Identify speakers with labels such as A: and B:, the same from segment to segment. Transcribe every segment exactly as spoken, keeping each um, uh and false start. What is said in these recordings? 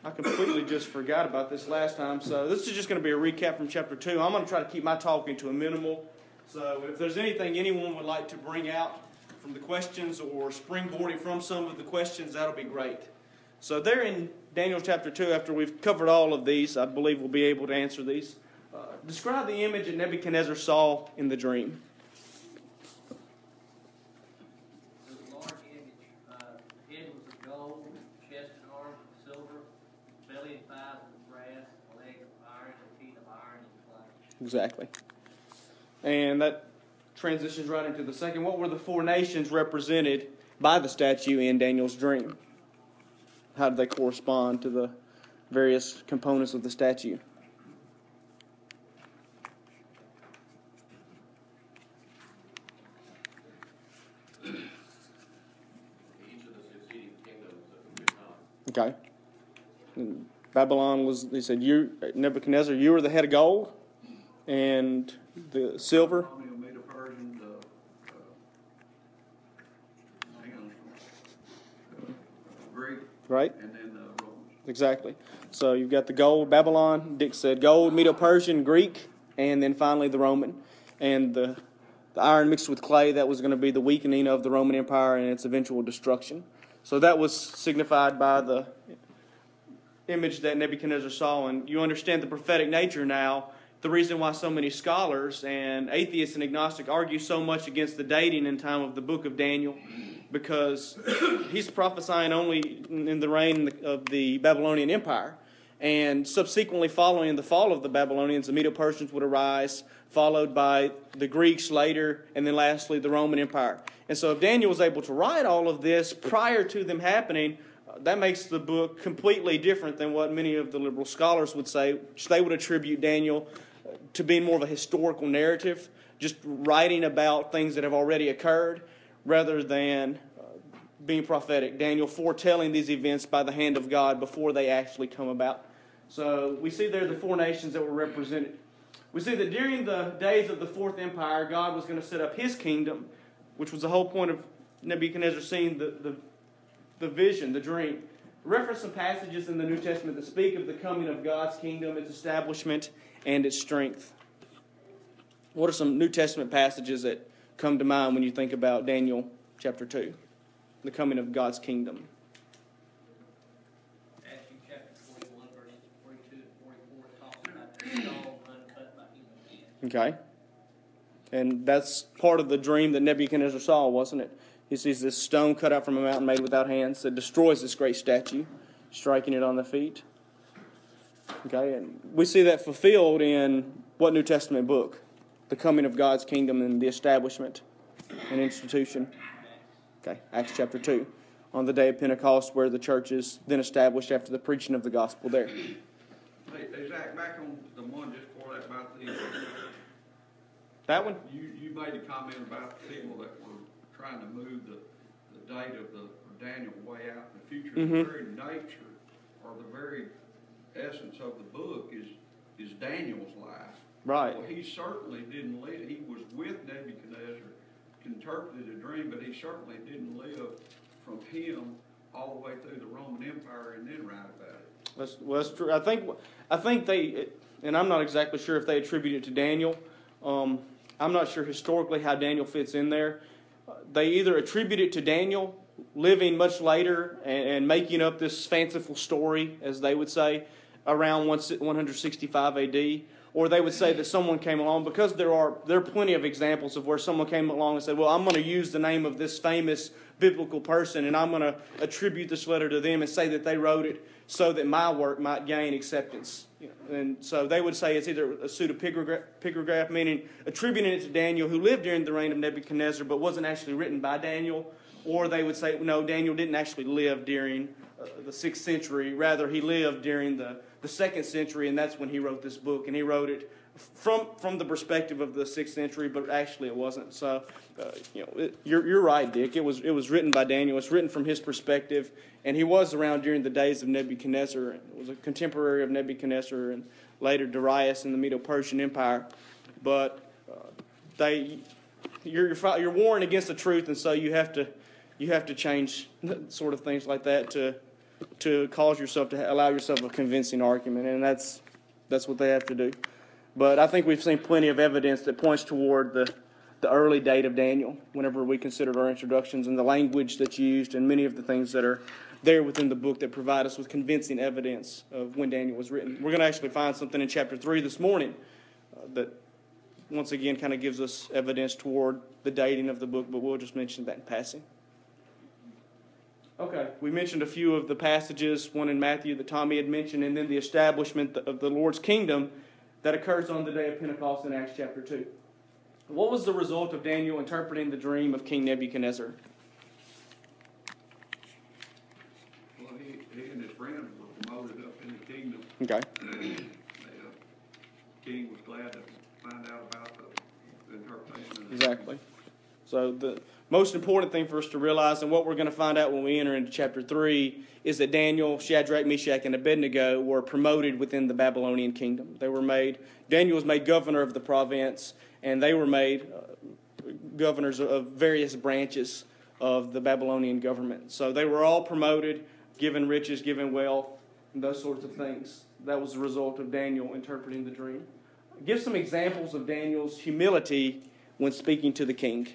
A: I completely just forgot about this last time. So this is just going to be a recap from chapter two. I'm going to try to keep my talking to a minimal. So if there's anything anyone would like to bring out from the questions or springboarding from some of the questions, that'll be great. So there in Daniel chapter two, after we've covered all of these, I believe we'll be able to answer these. Uh, describe the image that Nebuchadnezzar saw in the dream.
B: It was a large image. Uh, the head was of gold, chest and arms of silver, belly and thighs of brass, legs of iron, and feet of iron and clay.
A: Exactly. And that transitions right into the second. What were the four nations represented by the statue in Daniel's dream? How did they correspond to the various components of the statue?
C: Each of the succeeding kingdoms of the time.
A: Okay. And Babylon was, they said, you, Nebuchadnezzar, you are the head of gold, and the silver.
D: Medo-Persian, the, uh, hang on, uh, Greek,
A: Right?
D: and then the Romans.
A: Exactly. So you've got the gold, Babylon, Dick said gold, Medo-Persian, Greek, and then finally the Roman. And the, the iron mixed with clay, that was going to be the weakening of the Roman Empire and its eventual destruction. So that was signified by the image that Nebuchadnezzar saw. And you understand the prophetic nature now. The reason why so many scholars and atheists and agnostics argue so much against the dating in time of the book of Daniel, because he's prophesying only in the reign of the Babylonian Empire. And subsequently following the fall of the Babylonians, the Medo-Persians would arise, followed by the Greeks later, and then lastly the Roman Empire. And so if Daniel was able to write all of this prior to them happening, uh, that makes the book completely different than what many of the liberal scholars would say, which they would attribute Daniel to being more of a historical narrative, just writing about things that have already occurred, rather than uh, being prophetic. Daniel foretelling these events by the hand of God before they actually come about. So we see there the four nations that were represented. We see that during the days of the Fourth Empire, God was going to set up His kingdom, which was the whole point of Nebuchadnezzar seeing the, the, the vision, the dream. Reference some passages in the New Testament that speak of the coming of God's kingdom, its establishment, and its strength. What are some New Testament passages that come to mind when you think about Daniel chapter two, the coming of God's kingdom?
B: Matthew chapter twenty-one, verses forty-two and forty-four talks about the stone uncut by human hands.
A: Okay. And that's part of the dream that Nebuchadnezzar saw, wasn't it? He sees this stone cut out from a mountain made without hands that destroys this great statue, striking it on the feet. Okay, and we see that fulfilled in what New Testament book? The coming of God's kingdom and the establishment and institution. Okay, Acts chapter two. On the day of Pentecost, where the church is then established after the preaching of the gospel there.
D: Hey, hey Zach, back on the one just before that about the...
A: That one?
D: You, you made a comment about the people that were trying to move the, the date of the of Daniel way out in the future.
A: Mm-hmm.
D: The very nature or the very essence of the book is is Daniel's life.
A: Right.
D: Well, he certainly didn't live. He was with Nebuchadnezzar, interpreted a dream, but he certainly didn't live from him all the way through the Roman Empire and then write about it.
A: That's, well, that's true. I think, I think they, and I'm not exactly sure if they attribute it to Daniel. Um, I'm not sure historically how Daniel fits in there. Uh, they either attribute it to Daniel living much later and, and making up this fanciful story, as they would say, around one sixty-five A D, or they would say that someone came along, because there are there are plenty of examples of where someone came along and said, well, I'm going to use the name of this famous biblical person and I'm going to attribute this letter to them and say that they wrote it so that my work might gain acceptance. You know, and so they would say it's either a pseudepigraph, meaning attributing it to Daniel, who lived during the reign of Nebuchadnezzar but wasn't actually written by Daniel, or they would say, no, Daniel didn't actually live during uh, the sixth century. Rather, he lived during the, the second century, and that's when he wrote this book. And he wrote it from from the perspective of the sixth century, but actually it wasn't. So, uh, you know, it, you're you're right, Dick. It was it was written by Daniel. It's written from his perspective, and he was around during the days of Nebuchadnezzar. It was a contemporary of Nebuchadnezzar, and later Darius in the Medo-Persian Empire. But uh, they, you're you're you're warring against the truth, and so you have to you have to change sort of things like that to to cause yourself to allow yourself a convincing argument, and that's that's what they have to do. But I think we've seen plenty of evidence that points toward the, the early date of Daniel whenever we considered our introductions and the language that's used and many of the things that are there within the book that provide us with convincing evidence of when Daniel was written. We're going to actually find something in chapter three this morning uh, that once again kind of gives us evidence toward the dating of the book, but we'll just mention that in passing. Okay, we mentioned a few of the passages, one in Matthew that Tommy had mentioned, and then the establishment of the Lord's kingdom that occurs on the day of Pentecost in Acts chapter two. What was the result of Daniel interpreting the dream of King Nebuchadnezzar?
D: Well, he, he and his friends were promoted up in the kingdom.
A: Okay.
D: The uh, king was glad to find out about the, the interpretation of the
A: Exactly. So the most important thing for us to realize, and what we're going to find out when we enter into chapter three, is that Daniel, Shadrach, Meshach, and Abednego were promoted within the Babylonian kingdom. They were made, Daniel was made governor of the province, and they were made uh, governors of various branches of the Babylonian government. So they were all promoted, given riches, given wealth, and those sorts of things. That was the result of Daniel interpreting the dream. Give some examples of Daniel's humility when speaking to the king.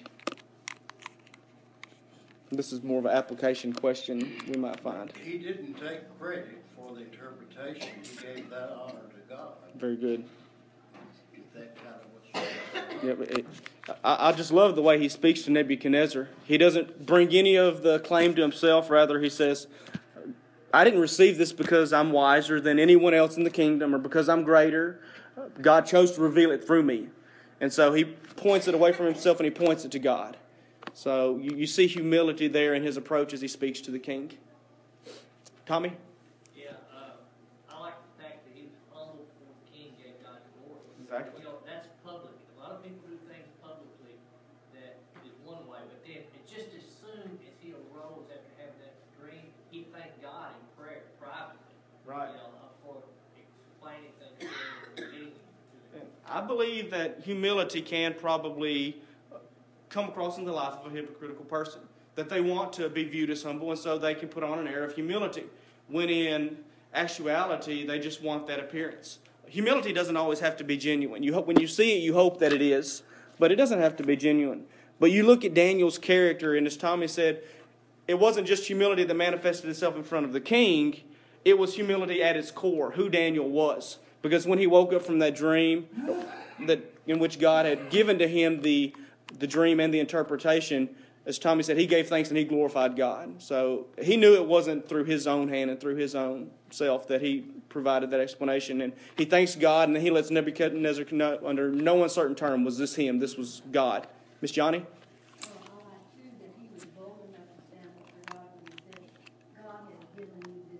A: This is more of an application question we might find.
E: He didn't take credit for the interpretation. He gave that honor to God.
A: Very good.
E: Is that kind of what you
A: Yeah, but it, I, I just love the way he speaks to Nebuchadnezzar. He doesn't bring any of the claim to himself. Rather, he says, I didn't receive this because I'm wiser than anyone else in the kingdom or because I'm greater. God chose to reveal it through me. And so he points it away from himself and he points it to God. So you, you see humility there in his approach as he speaks to the king. Tommy?
B: Yeah, uh, I like the fact that he was humble before the king gave God glory.
A: Exactly.
B: You know, that's public. A lot of people do things publicly that is one way, but then it just as soon as he arose after having that dream, he thanked God in prayer privately.
A: Right.
B: You know, for explaining things to him and revealing to him.
A: I believe that humility can probably come across in the life of a hypocritical person. That they want to be viewed as humble, and so they can put on an air of humility. When in actuality, they just want that appearance. Humility doesn't always have to be genuine. You hope, when you see it, you hope that it is, but it doesn't have to be genuine. But you look at Daniel's character, and as Tommy said, it wasn't just humility that manifested itself in front of the king. It was humility at its core, who Daniel was. Because when he woke up from that dream that in which God had given to him the, the dream and the interpretation, as Tommy said, he gave thanks and he glorified God. So he knew it wasn't through his own hand and through his own self that he provided that explanation. And he thanks God, and then he lets Nebuchadnezzar know under no uncertain term, was this him? This was God. Miss Johnny?
F: Well, I like too that he was bold enough to stand up for God when he said, God has given you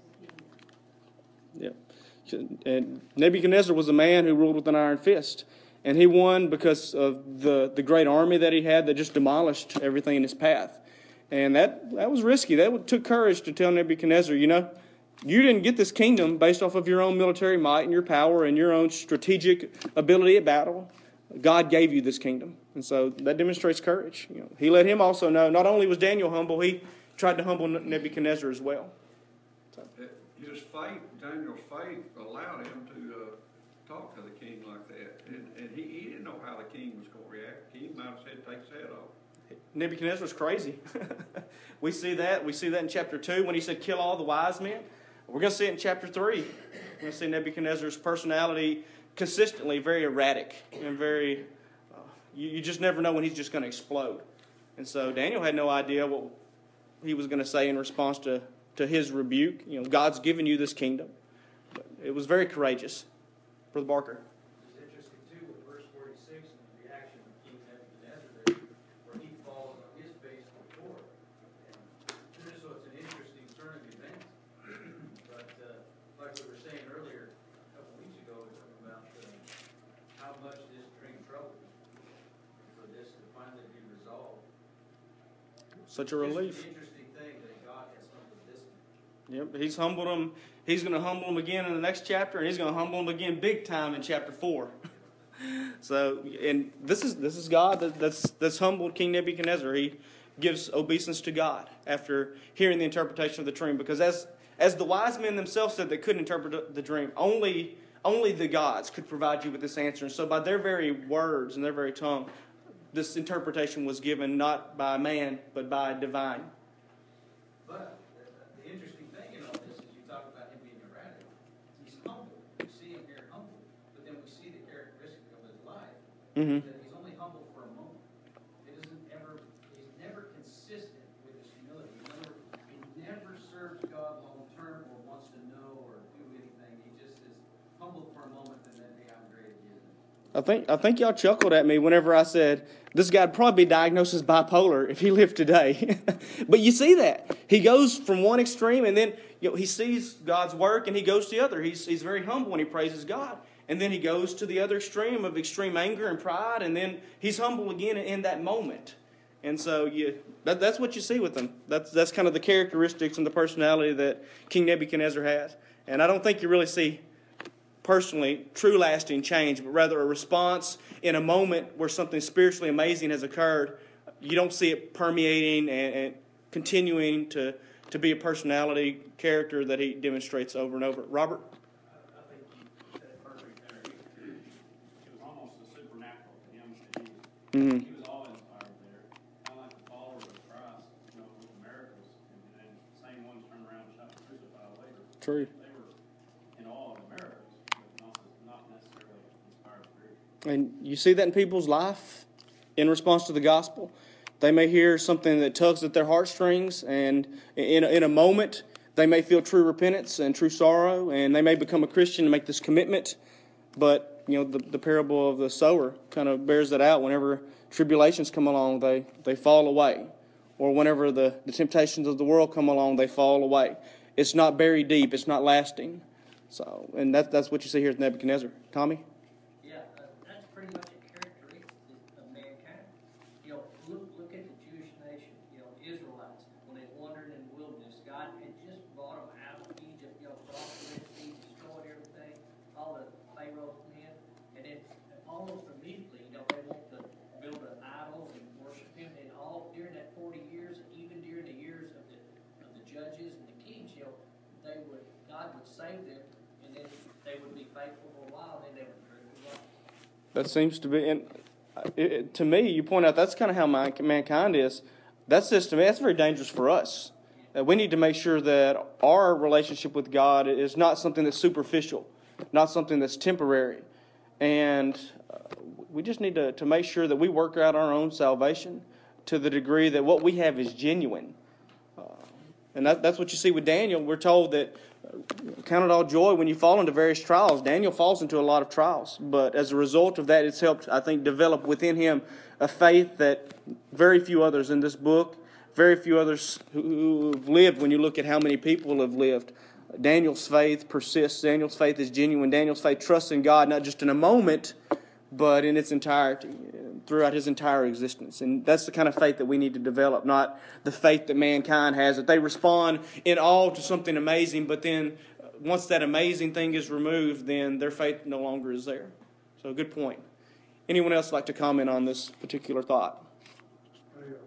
F: this kingdom.
A: Yep. And Nebuchadnezzar was a man who ruled with an iron fist. And he won because of the, the great army that he had that just demolished everything in his path. And that, that was risky. That took courage to tell Nebuchadnezzar, you know, you didn't get this kingdom based off of your own military might and your power and your own strategic ability at battle. God gave you this kingdom. And so that demonstrates courage. You know, he let him also know, not only was Daniel humble, he tried to humble Nebuchadnezzar as well. So.
D: His faith, Daniel's faith, allowed him to uh, talk to the king like that. And, and he, he didn't know how the king was going to react. The king might have said, take his head off.
A: Nebuchadnezzar was crazy. We see that. We see that in chapter two when he said, kill all the wise men. We're going to see it in chapter three. We're going to see Nebuchadnezzar's personality consistently very erratic and very, uh, you, you just never know when he's just going to explode. And so Daniel had no idea what he was going to say in response to, to his rebuke. You know, God's given you this kingdom. But it was very courageous. Brother Barker.
G: It's interesting, too, with verse forty-six and the reaction of King Nebuchadnezzar there, where he falls on his face before. And so it's an interesting turn of events. But uh, like we were saying earlier, a couple weeks ago, we were talking about uh, how much this dream troubled him, for this to finally be resolved.
A: Such a relief.
G: It's an interesting thing that God has humbled this man.
A: Yep, he's humbled him. He's going to humble him again in the next chapter, and he's going to humble him again big time in chapter four. So, and this is this is God that, that's that's humbled King Nebuchadnezzar. He gives obeisance to God after hearing the interpretation of the dream, because as As the wise men themselves said, they couldn't interpret the dream. Only, only the gods could provide you with this answer. And so by their very words and their very tongue, this interpretation was given not by man, but by divine.
G: But the, the interesting thing in all this is you talk about him being erratic. He's humble. We see him here humble, but then we see the characteristic of his life.
A: Mm-hmm.
G: That he's only humble for a moment. It isn't ever. He's never consistent with his humility. He never, he never serves God long term or wants to know or do anything. He just is humble for a moment and then, hey, I'm great again.
A: I think I think y'all chuckled at me whenever I said this guy'd probably be diagnosed as bipolar if he lived today. But you see that. He goes from one extreme and then you know, he sees God's work and he goes to the other. He's, he's very humble when he praises God. And then he goes to the other extreme of extreme anger and pride, and then he's humble again in that moment. And so you, that, that's what you see with him. That's, that's kind of the characteristics and the personality that King Nebuchadnezzar has. And I don't think you really see personally true lasting change, but rather a response in a moment where something spiritually amazing has occurred. You don't see it permeating and, and continuing to, to be a personality character that he demonstrates over and over. Robert?
H: I think you said it perfect there. It, it was almost a supernatural to him. That he,
A: Mm-hmm.
H: he was all inspired there. Kind of like the followers of Christ, you know, with the miracles. And then the same ones turned around and shot the crucified later.
A: True.
H: They were in awe of the miracles, but not, not necessarily inspired spiritually.
A: And you see that in people's life in response to the gospel. They may hear something that tugs at their heartstrings, and in a, in a moment, they may feel true repentance and true sorrow, and they may become a Christian and make this commitment. But, you know, the, the parable of the sower kind of bears that out. Whenever tribulations come along, they, they fall away. Or whenever the, the temptations of the world come along, they fall away. It's not buried deep. It's not lasting. So, and that, that's what you see here with Nebuchadnezzar. Tommy?
B: Yeah, uh, that's pretty much a characteristic of mankind. You know, look look at the Jewish nation, you know, Israelites, when they wandered in the wilderness, God had just brought them out of Egypt, you know, crossed the Red Sea, destroyed everything, all the Pharaoh's men, and then almost immediately, you know, they want to build an idol and worship him, and all during that forty years, and even during the years of the of the judges and the kings, you know, they would God would save them, and then they would be faithful for a while, and then they would turn away.
A: That seems to be, and it, it, to me, you point out that's kind of how my, mankind is. That system, that's very dangerous for us. Uh, we need to make sure that our relationship with God is not something that's superficial, not something that's temporary. And uh, we just need to, to make sure that we work out our own salvation to the degree that what we have is genuine. Uh, and that, that's what you see with Daniel. We're told that count it all joy when you fall into various trials. Daniel falls into a lot of trials, but as a result of that, it's helped, I think, develop within him a faith that very few others in this book, very few others who have lived, when you look at how many people have lived. Daniel's faith persists. Daniel's faith is genuine. Daniel's faith trusts in God, not just in a moment, but in its entirety, throughout his entire existence. And that's the kind of faith that we need to develop, not the faith that mankind has, that they respond in awe to something amazing, but then once that amazing thing is removed, then their faith no longer is there. So, good point. Anyone else like to comment on this particular thought?
I: Hey, uh,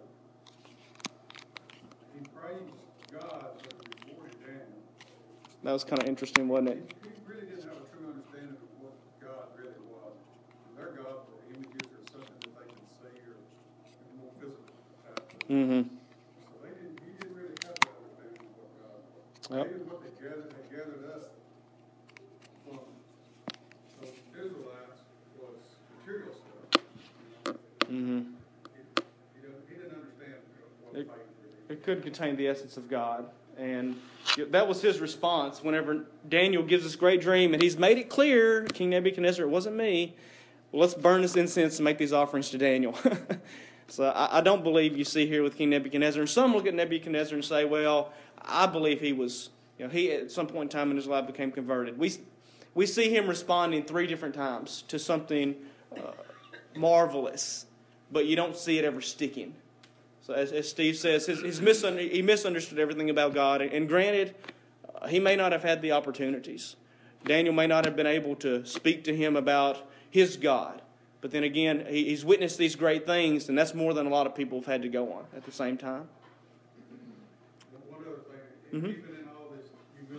I: he praised God but rewarded Daniel.
A: That was kind of interesting, wasn't it?
I: He really didn't have a true understanding of what God really was. Their gods were images or something that they can see or more physical.
A: Mm-hmm.
I: So they didn't, he didn't really have that understanding of what God was.
A: Yep.
I: Maybe what they gathered, they gathered us from those Israelites was material stuff.
A: Mm-hmm.
I: He, he, didn't, he didn't understand what
A: It-
I: faith really is.
A: It could contain the essence of God. And that was his response whenever Daniel gives this great dream, and he's made it clear, King Nebuchadnezzar, it wasn't me. Well, let's burn this incense and make these offerings to Daniel. So I, I don't believe you see here with King Nebuchadnezzar. And some look at Nebuchadnezzar and say, well, I believe he was, you know, he at some point in time in his life became converted. We, we see him responding three different times to something uh, marvelous, but you don't see it ever sticking. So as, as Steve says, his, his misunder, he misunderstood everything about God. And, and granted, uh, he may not have had the opportunities. Daniel may not have been able to speak to him about his God. But then again, he, he's witnessed these great things, and that's more than a lot of people have had to go on at the same time.
I: One other thing,
A: Mhm.
I: even in all this humility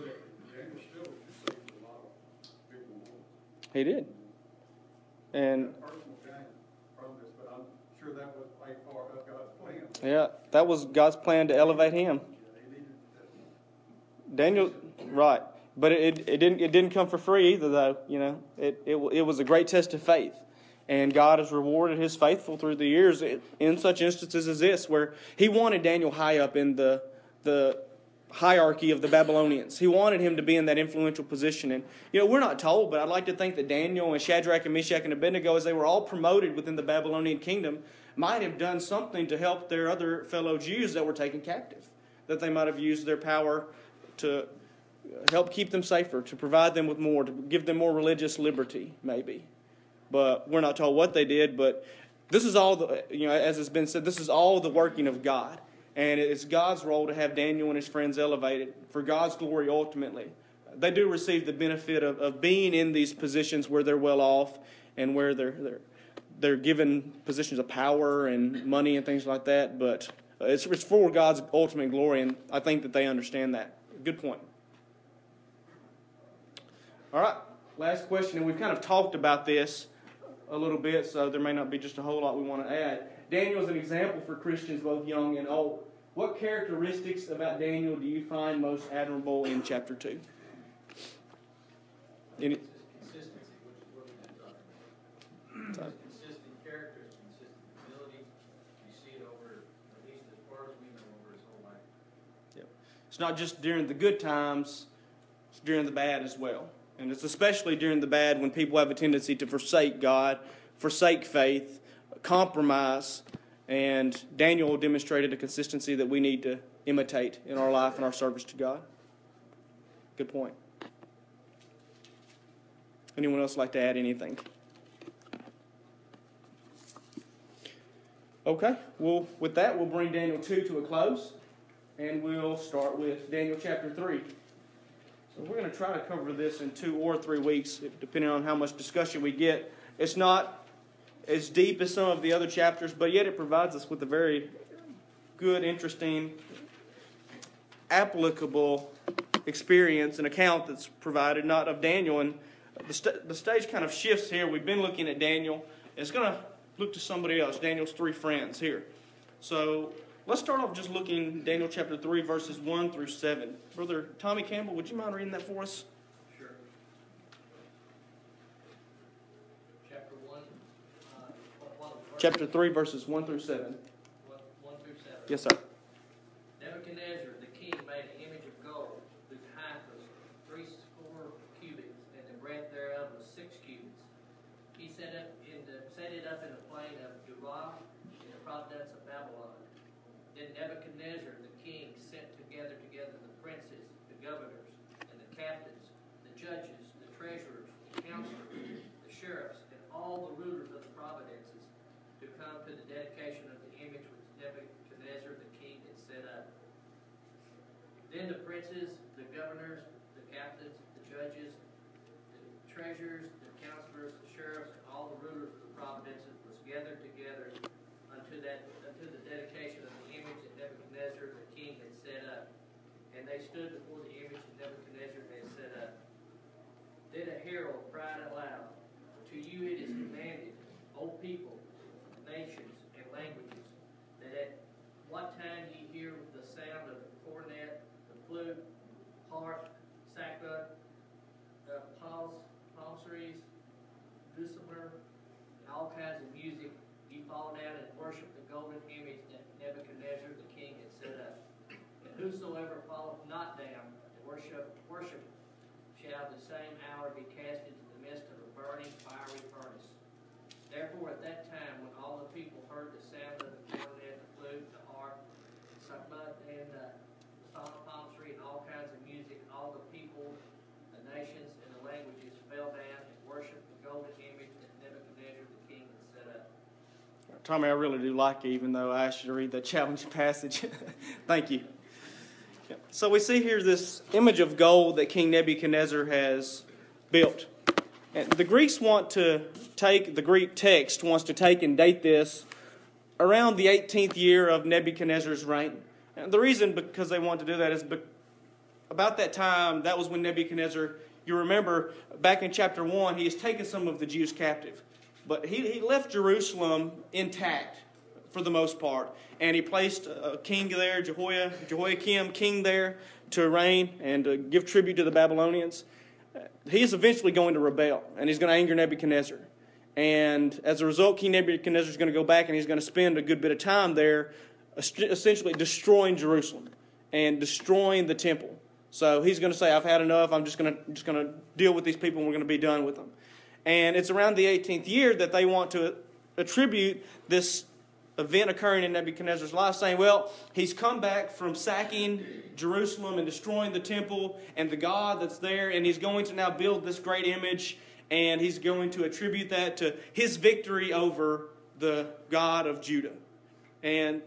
A: He did. And
I: Personal gain from this, but I'm sure that was a part of God's plan.
A: yeah, that was God's plan to elevate him.
I: He needed that.
A: Daniel, right. But it, it didn't it didn't come for free either, though. You know, it, it it was a great test of faith, and God has rewarded His faithful through the years in such instances as this, where He wanted Daniel high up in the the hierarchy of the Babylonians. He wanted him to be in that influential position, and you know we're not told, but I'd like to think that Daniel and Shadrach and Meshach and Abednego, as they were all promoted within the Babylonian kingdom, might have done something to help their other fellow Jews that were taken captive. That they might have used their power to help keep them safer, to provide them with more, to give them more religious liberty, maybe. But we're not told what they did, but this is all, the, you know, as has been said, this is all the working of God. And it's God's role to have Daniel and his friends elevated for God's glory ultimately. They do receive the benefit of, of being in these positions where they're well off and where they're, they're, they're given positions of power and money and things like that, but it's, it's for God's ultimate glory, and I think that they understand that. Good point. All right, last question, and we've kind of talked about this a little bit, so there may not be just a whole lot we want to add. Daniel is an example for Christians, both young and old. What characteristics about Daniel do you find most admirable in chapter two? Any?
G: Consistency, which is what we've been talking about. Consistent characters, consistent ability. You see it over, at least as far as we know, over his whole life.
A: Yep. It's not just during the good times, it's during the bad as well. And it's especially during the bad when people have a tendency to forsake God, forsake faith, compromise. And Daniel demonstrated a consistency that we need to imitate in our life and our service to God. Good point. Anyone else like to add anything? Okay, well, with that, we'll bring Daniel two to a close. And we'll start with Daniel chapter three. So we're going to try to cover this in two or three weeks, depending on how much discussion we get. It's not as deep as some of the other chapters, but yet it provides us with a very good, interesting, applicable experience and account that's provided, not of Daniel. And the, st- the stage kind of shifts here. We've been looking at Daniel. It's going to look to somebody else, Daniel's three friends here. So let's start off just looking Daniel chapter three, verses one through seven. Brother Tommy Campbell, would you mind reading that for us?
B: Sure. Chapter one, uh, what, what, verse?
A: Chapter three, verses one through seven.
B: One, one through seven.
A: Yes, sir.
B: Nebuchadnezzar the king made an image of gold, whose height was three score cubits, and the breadth thereof was six cubits. He set up in the set it up in the plain of Dubal, in the province of Babylon. Then Nebuchadnezzar the king sent together together the princes, the governors, and the captains, the judges, the treasurers, the counselors, the sheriffs, and all the rulers of the provinces to come to the dedication of the image which Nebuchadnezzar the king had set up. Then the princes, the governors, the captains, the judges, the treasurers, the counselors, the sheriffs, and all the rulers of the provinces was gathered together unto that unto the dedication of the image that Nebuchadnezzar the king had set up. And they stood before the image that Nebuchadnezzar had set up. Then a herald cried aloud, "To you it is commanded, O people, nations, and languages, that at what time ye hear the sound of the cornet, the flute, harp, sackbut, uh, psalms, psalteries, dulcimer, and all kinds of music, ye fall down and worship the golden image that Nebuchadnezzar the king had set up. And whosoever falleth not down and worship, worship shall the same hour be cast into the midst of a burning fiery furnace. Therefore at that time, when all the people heard the sound of the cornet, the flute, the harp, the sackbut, and uh, the psalm, psaltery, and all kinds of music, all the people, the nations, and the languages fell down and worshipped the golden image that Nebuchadnezzar the king had set up."
A: Tommy, I really do like it, even though I asked you to read that challenge passage. Thank you. So we see here this image of gold that King Nebuchadnezzar has built. And the Greeks want to take, the Greek text wants to take and date this around the eighteenth year of Nebuchadnezzar's reign. And the reason because they want to do that is be, about that time, that was when Nebuchadnezzar you remember back in chapter one, he has taken some of the Jews captive. But he, he left Jerusalem intact for the most part. And he placed a king there, Jehoiah, Jehoiakim, king there to reign and to give tribute to the Babylonians. He is eventually going to rebel, and he's going to anger Nebuchadnezzar. And as a result, King Nebuchadnezzar is going to go back and he's going to spend a good bit of time there essentially destroying Jerusalem and destroying the temple. So he's going to say, I've had enough. I'm just going to just going to deal with these people and we're going to be done with them. And it's around the eighteenth year that they want to attribute this event occurring in Nebuchadnezzar's life, saying, well, he's come back from sacking Jerusalem and destroying the temple and the God that's there, and he's going to now build this great image, and he's going to attribute that to his victory over the God of Judah. And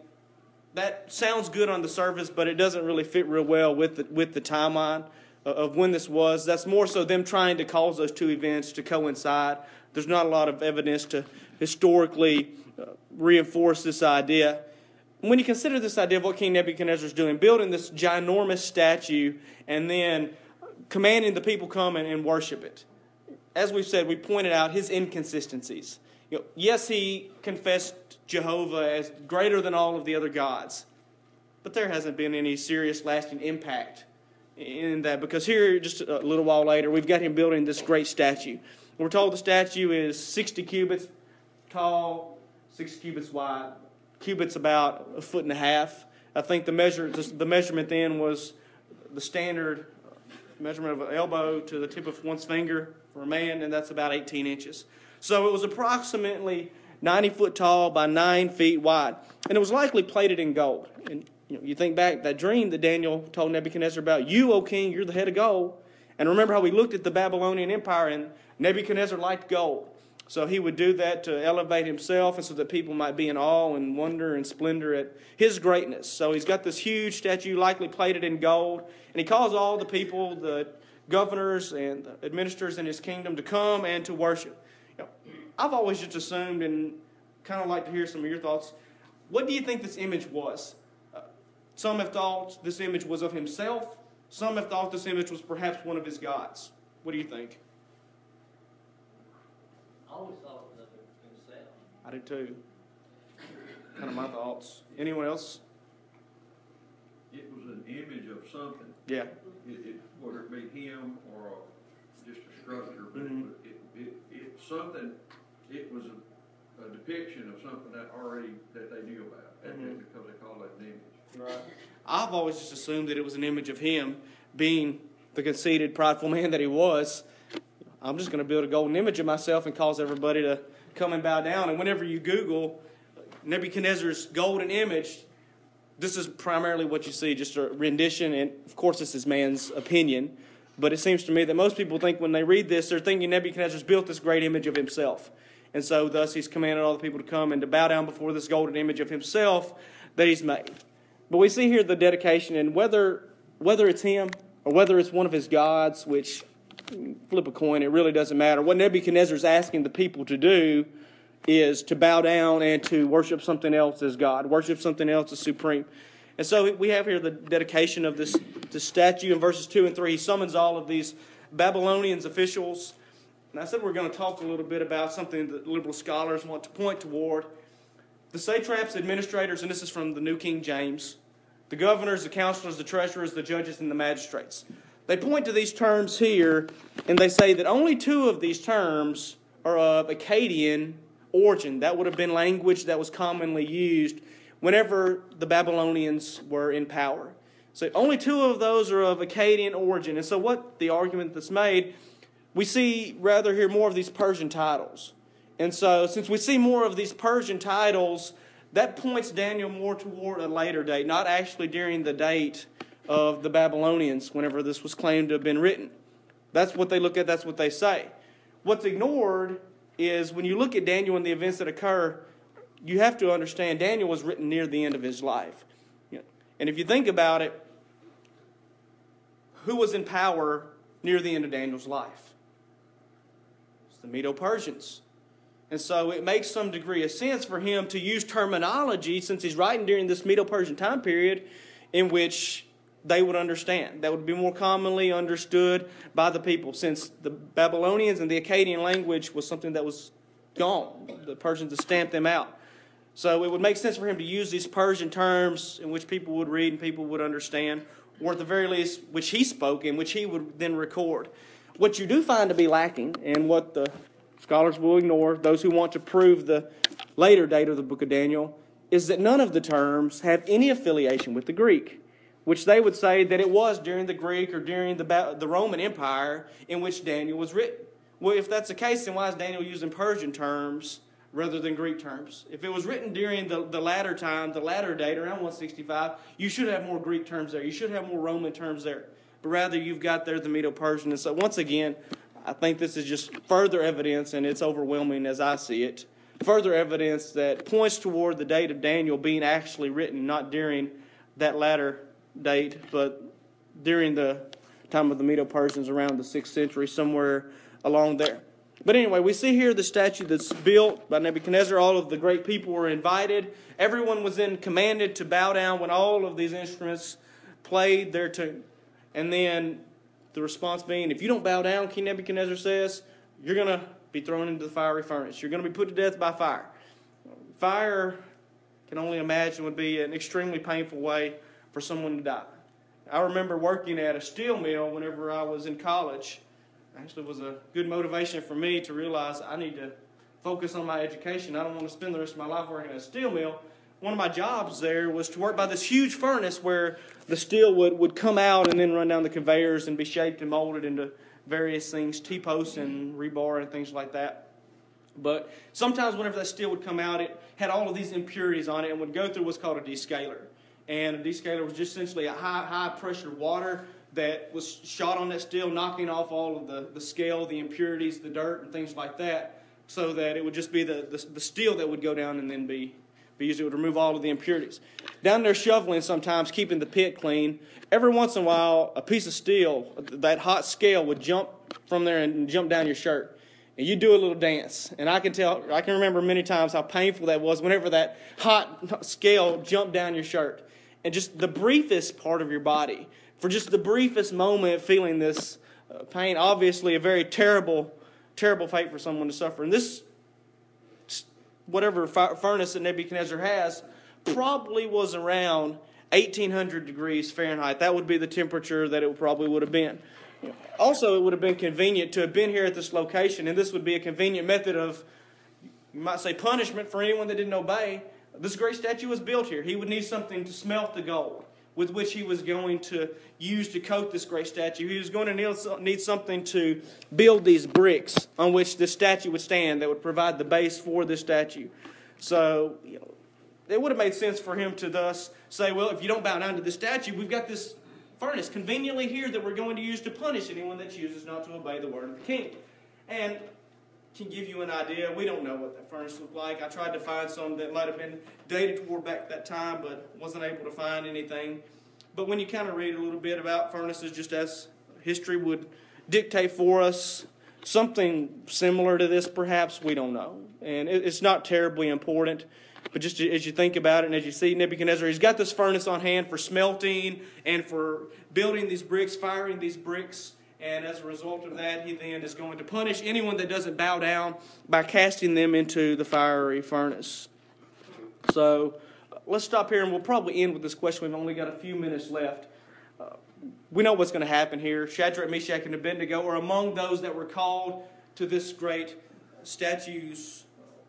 A: that sounds good on the surface, but it doesn't really fit real well with the, with the timeline of when this was. That's more so them trying to cause those two events to coincide. There's not a lot of evidence to historically uh, reinforce this idea. When you consider this idea of what King Nebuchadnezzar is doing, building this ginormous statue and then commanding the people come and, and worship it, as we've said, we pointed out his inconsistencies. You know, yes, he confessed Jehovah as greater than all of the other gods, but there hasn't been any serious lasting impact in that, because here, just a little while later, we've got him building this great statue. We're told the statue is sixty cubits tall, six cubits wide. Cubits about a foot and a half. I think the measure, the measurement then was the standard measurement of an elbow to the tip of one's finger for a man, and that's about eighteen inches. So it was approximately ninety foot tall by nine feet wide, and it was likely plated in gold. And you know, you think back that dream that Daniel told Nebuchadnezzar about. You, O king, you're the head of gold. And remember how we looked at the Babylonian Empire, and Nebuchadnezzar liked gold. So he would do that to elevate himself and so that people might be in awe and wonder and splendor at his greatness. So he's got this huge statue likely plated in gold. And he calls all the people, the governors and the administrators in his kingdom to come and to worship. You know, I've always just assumed, and kind of like to hear some of your thoughts, what do you think this image was? Uh, some have thought this image was of himself. Some have thought this image was perhaps one of his gods. What do you think?
B: I always thought it was of himself.
A: I did too. Kind of my thoughts. Anyone else?
D: It was an image of something.
A: Yeah.
D: It, it, whether it be him or a, just a structure, but
A: Mm-hmm.
D: it, it, it, it something. It was a, a depiction of something that already that they knew about, and
A: Mm-hmm.
D: because they call it an image.
A: Right. I've always just assumed that it was an image of him being the conceited, prideful man that he was. I'm just going to build a golden image of myself and cause everybody to come and bow down. And whenever you Google Nebuchadnezzar's golden image, this is primarily what you see, just a rendition. And, of course, this is man's opinion. But it seems to me that most people think when they read this, they're thinking Nebuchadnezzar's built this great image of himself. And so, thus, he's commanded all the people to come and to bow down before this golden image of himself that he's made. But we see here the dedication, and whether whether it's him or whether it's one of his gods, which, flip a coin, it really doesn't matter. What Nebuchadnezzar is asking the people to do is to bow down and to worship something else as God, worship something else as supreme. And so we have here the dedication of this, this statue in verses two and three. He summons all of these Babylonians officials. And I said we're going to talk a little bit about something that liberal scholars want to point toward. The satraps, administrators, and this is from the New King James, the governors, the counselors, the treasurers, the judges, and the magistrates. They point to these terms here, and they say that only two of these terms are of Akkadian origin. That would have been language that was commonly used whenever the Babylonians were in power. So only two of those are of Akkadian origin. And so what the argument that's made, we see rather here more of these Persian titles. And so since we see more of these Persian titles, that points Daniel more toward a later date, not actually during the date of the Babylonians, whenever this was claimed to have been written. That's what they look at, that's what they say. What's ignored is when you look at Daniel and the events that occur, you have to understand Daniel was written near the end of his life. And if you think about it, who was in power near the end of Daniel's life? It's the Medo-Persians. And so it makes some degree of sense for him to use terminology, since he's writing during this Medo-Persian time period, in which they would understand, that would be more commonly understood by the people, since the Babylonians and the Akkadian language was something that was gone. The Persians had stamped them out. So it would make sense for him to use these Persian terms in which people would read and people would understand, or at the very least, which he spoke and which he would then record. What you do find to be lacking, and what the scholars will ignore, those who want to prove the later date of the book of Daniel, is that none of the terms have any affiliation with the Greek, which they would say that it was during the Greek or during the, the Roman Empire in which Daniel was written. Well, if that's the case, then why is Daniel using Persian terms rather than Greek terms? If it was written during the, the latter time, the latter date, around one sixty-five, you should have more Greek terms there. You should have more Roman terms there. But rather, you've got there the Medo-Persian. And so once again, I think this is just further evidence, and it's overwhelming as I see it, further evidence that points toward the date of Daniel being actually written, not during that latter date, but during the time of the Medo-Persians around the sixth century, somewhere along there. But anyway, we see here the statue that's built by Nebuchadnezzar. All of the great people were invited. Everyone was then commanded to bow down when all of these instruments played their tune. And then the response being, if you don't bow down, King Nebuchadnezzar says, you're going to be thrown into the fiery furnace. You're going to be put to death by fire. Fire, can only imagine, would be an extremely painful way for someone to die. I remember working at a steel mill whenever I was in college. Actually, it was a good motivation for me to realize I need to focus on my education. I don't want to spend the rest of my life working at a steel mill. One of my jobs there was to work by this huge furnace where the steel would, would come out and then run down the conveyors and be shaped and molded into various things, T-posts and rebar and things like that. But sometimes whenever that steel would come out, it had all of these impurities on it and would go through what's called a descaler. And a descaler was just essentially a high, high pressure water that was shot on that steel, knocking off all of the, the scale, the impurities, the dirt, and things like that, so that it would just be the, the, the steel that would go down and then be, be used. It would remove all of the impurities. Down there shoveling sometimes, keeping the pit clean, every once in a while, a piece of steel, that hot scale would jump from there and jump down your shirt. And you do a little dance. And I can tell, I can remember many times how painful that was whenever that hot scale jumped down your shirt. And just the briefest part of your body, for just the briefest moment feeling this uh, pain, obviously a very terrible, terrible fate for someone to suffer. And this, whatever fi- furnace that Nebuchadnezzar has, probably was around eighteen hundred degrees Fahrenheit. That would be the temperature that it probably would have been. Also, it would have been convenient to have been here at this location, and this would be a convenient method of, you might say, punishment for anyone that didn't obey. This great statue was built here. He would need something to smelt the gold with which he was going to use to coat this great statue. He was going to need something to build these bricks on which this statue would stand that would provide the base for this statue. So, you know, it would have made sense for him to thus say, well, if you don't bow down to this statue, we've got this furnace conveniently here that we're going to use to punish anyone that chooses not to obey the word of the king. And can give you an idea. We don't know what that furnace looked like. I tried to find some that might have been dated toward back that time, but wasn't able to find anything. But when you kind of read a little bit about furnaces, just as history would dictate for us, something similar to this perhaps, we don't know. And it's not terribly important. But just as you think about it and as you see Nebuchadnezzar, he's got this furnace on hand for smelting and for building these bricks, firing these bricks. And as a result of that, he then is going to punish anyone that doesn't bow down by casting them into the fiery furnace. So let's stop here, and we'll probably end with this question. We've only got a few minutes left. Uh, we know what's going to happen here. Shadrach, Meshach, and Abednego are among those that were called to this great statue's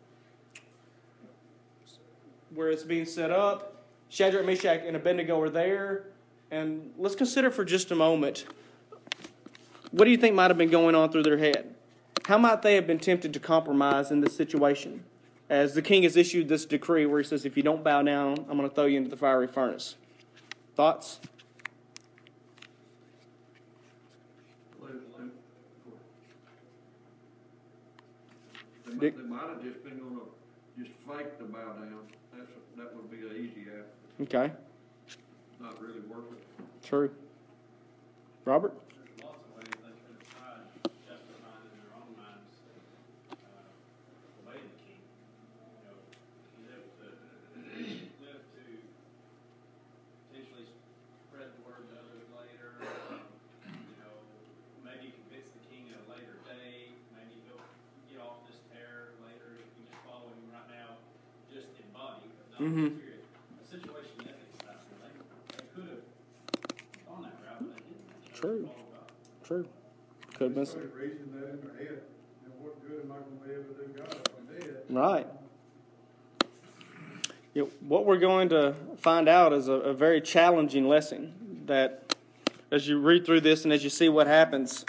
A: where it's being set up. Shadrach, Meshach, and Abednego are there. And let's consider for just a moment, what do you think might have been going on through their head? How might they have been tempted to compromise in this situation? As the king has issued this decree where he says, if you don't bow down, I'm going to throw you into the fiery furnace. Thoughts?
D: They might, they might have just been going to just fake the bow down. That's a, that would be an easy answer.
A: Okay.
D: Not really worth it.
A: True. Robert?
H: There's lots of ways they could have tried justifying in their own minds uh, obey the king. You know, he lived to, lived to potentially spread the word to other
A: Mm-hmm.
H: A situation ethics stuff, they, they could have gone that route, but they didn't.
A: True. True. Could have been.
I: They started reasoning that in their head, and what good am I gonna be able to do God if I'm dead?
A: Right. You know, what we're going to find out is a, a very challenging lesson that as you read through this and as you see what happens,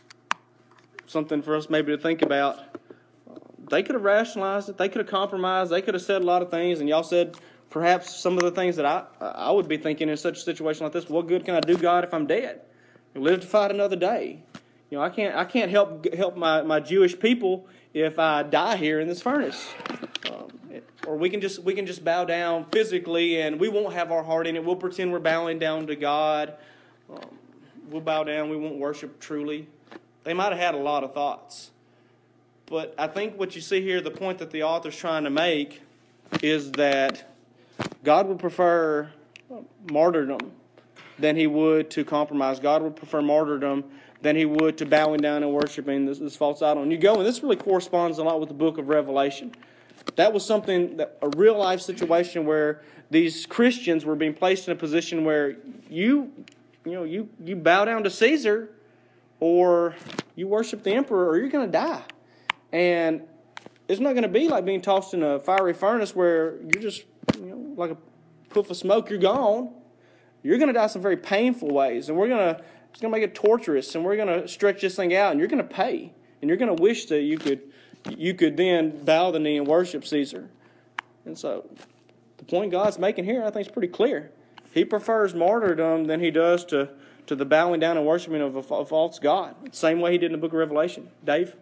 A: something for us maybe to think about. They could have rationalized it. They could have compromised. They could have said a lot of things. And y'all said perhaps some of the things that I I would be thinking in such a situation like this. What good can I do, God, if I'm dead? Live to fight another day. You know, I can't I can't help help my, my Jewish people if I die here in this furnace. Um, it, or we can just we can just bow down physically and we won't have our heart in it. We'll pretend we're bowing down to God. Um, we'll bow down. We won't worship truly. They might have had a lot of thoughts. But I think what you see here, the point that the author's trying to make is that God would prefer martyrdom than he would to compromise. God would prefer martyrdom than he would to bowing down and worshiping this, this false idol. And you go, and this really corresponds a lot with the book of Revelation. That was something, that, a real-life situation where these Christians were being placed in a position where you, you know, you, you bow down to Caesar or you worship the emperor or you're going to die. And it's not going to be like being tossed in a fiery furnace where you're just, you know, like a puff of smoke, you're gone. You're going to die some very painful ways. And we're going to, it's going to make it torturous. And we're going to stretch this thing out. And you're going to pay. And you're going to wish that you could, you could then bow the knee and worship Caesar. And so the point God's making here, I think, is pretty clear. He prefers martyrdom than he does to, to the bowing down and worshiping of a, a false God. Same way he did in the book of Revelation. Dave?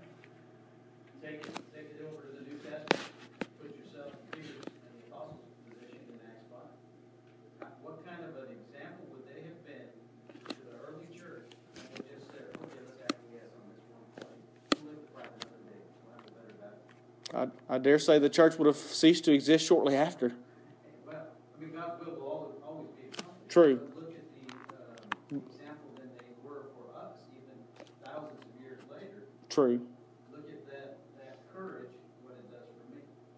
G: Take it, take it over to the New Testament. Put yourself in Peter's and the apostles' position in Acts five. What kind of an example would they have been to the early church when they just said, okay, let's acquiesce on this one point. We'll live to fight another day. We'll have a better battle.
A: I, I dare say the church would have ceased to exist shortly after.
G: Well, I mean, God's will will always, always be accomplished.
A: True.
G: But look at the um, example that they were for us, even thousands of years later.
A: True.
G: Look at that, that courage, what it does for me.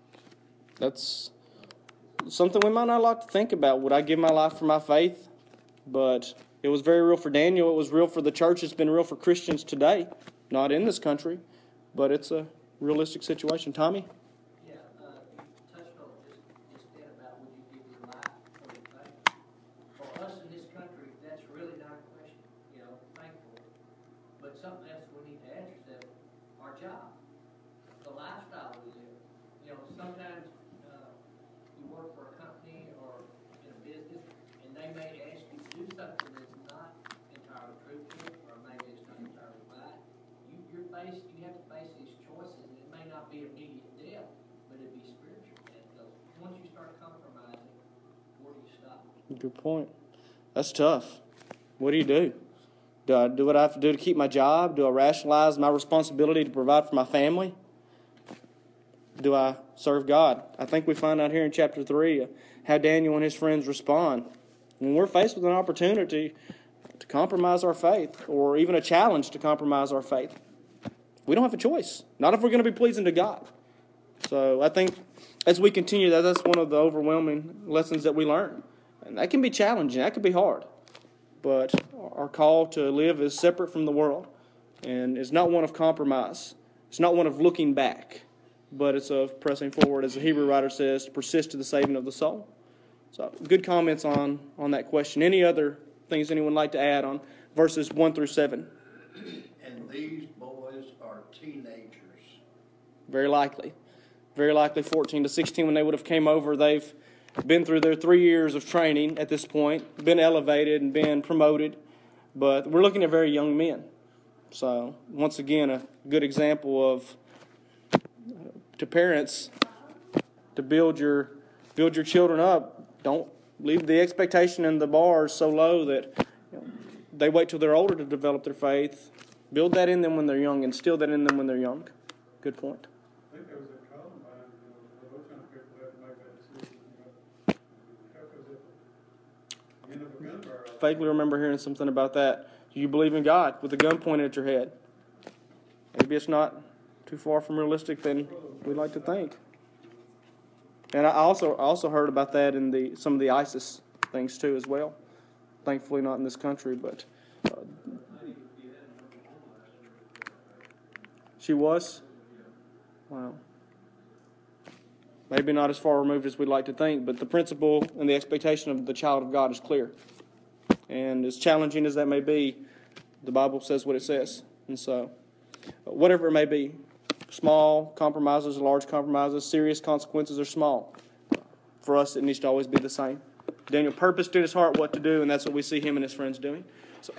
A: That's something we might not like to think about. Would I give my life for my faith? But it was very real for Daniel. It was real for the church. It's been real for Christians today. Not in this country, but it's a realistic situation. Tommy?
B: Yeah, uh, you touched on it just, just then about would you give your life for your faith? For us in this country, that's really not a question, you know, thankfully. But something else we need to answer is that our job, the lifestyle we live. You know, sometimes uh, you work for a company or in a business, and they may ask you to do something that's not entirely truthful, or maybe it's not entirely right. You, you're faced, you have to face these choices, and it may not be immediate death, but it'd be spiritual death. So once you start compromising, where do you stop?
A: Good point. That's tough. What do you do? Do I do what I have to do to keep my job? Do I rationalize my responsibility to provide for my family? Do I serve God? I think we find out here in chapter three how Daniel and his friends respond. When we're faced with an opportunity to compromise our faith, or even a challenge to compromise our faith, we don't have a choice. Not if we're going to be pleasing to God. So I think as we continue that, that's one of the overwhelming lessons that we learn. And that can be challenging. That can be hard. But our call to live is separate from the world. And it's not one of compromise. It's not one of looking back. But it's of pressing forward, as the Hebrew writer says, to persist to the saving of the soul. So good comments on, on that question. Any other things anyone would like to add on verses one through seven?
E: And these boys are teenagers.
A: Very likely. Very likely fourteen to sixteen when they would have came over. They've been through their three years of training at this point, been elevated and been promoted. But we're looking at very young men. So once again, a good example of to parents to build your build your children up. Don't leave the expectation and the bar so low that you know, they wait till they're older to develop their faith. Build that in them when they're young, instill that in them when they're young. Good point.
I: I think there was a Columbine, you know, those kind of people have to make that decision. You know, how could it, you know, the gun barrel.
A: I vaguely remember hearing something about that. Do you believe in God with a gun pointed at your head? Maybe it's not too far from realistic than we'd like to think. And I also I also heard about that in the some of the ISIS things too as well. Thankfully, not in this country, but uh, she was. Wow. Maybe not as far removed as we'd like to think, but the principle and the expectation of the child of God is clear. And as challenging as that may be, the Bible says what it says. And so, whatever it may be, small compromises, large compromises, serious consequences or small, for us it needs to always be the same. Daniel purposed in his heart what to do, and that's what we see him and his friends doing.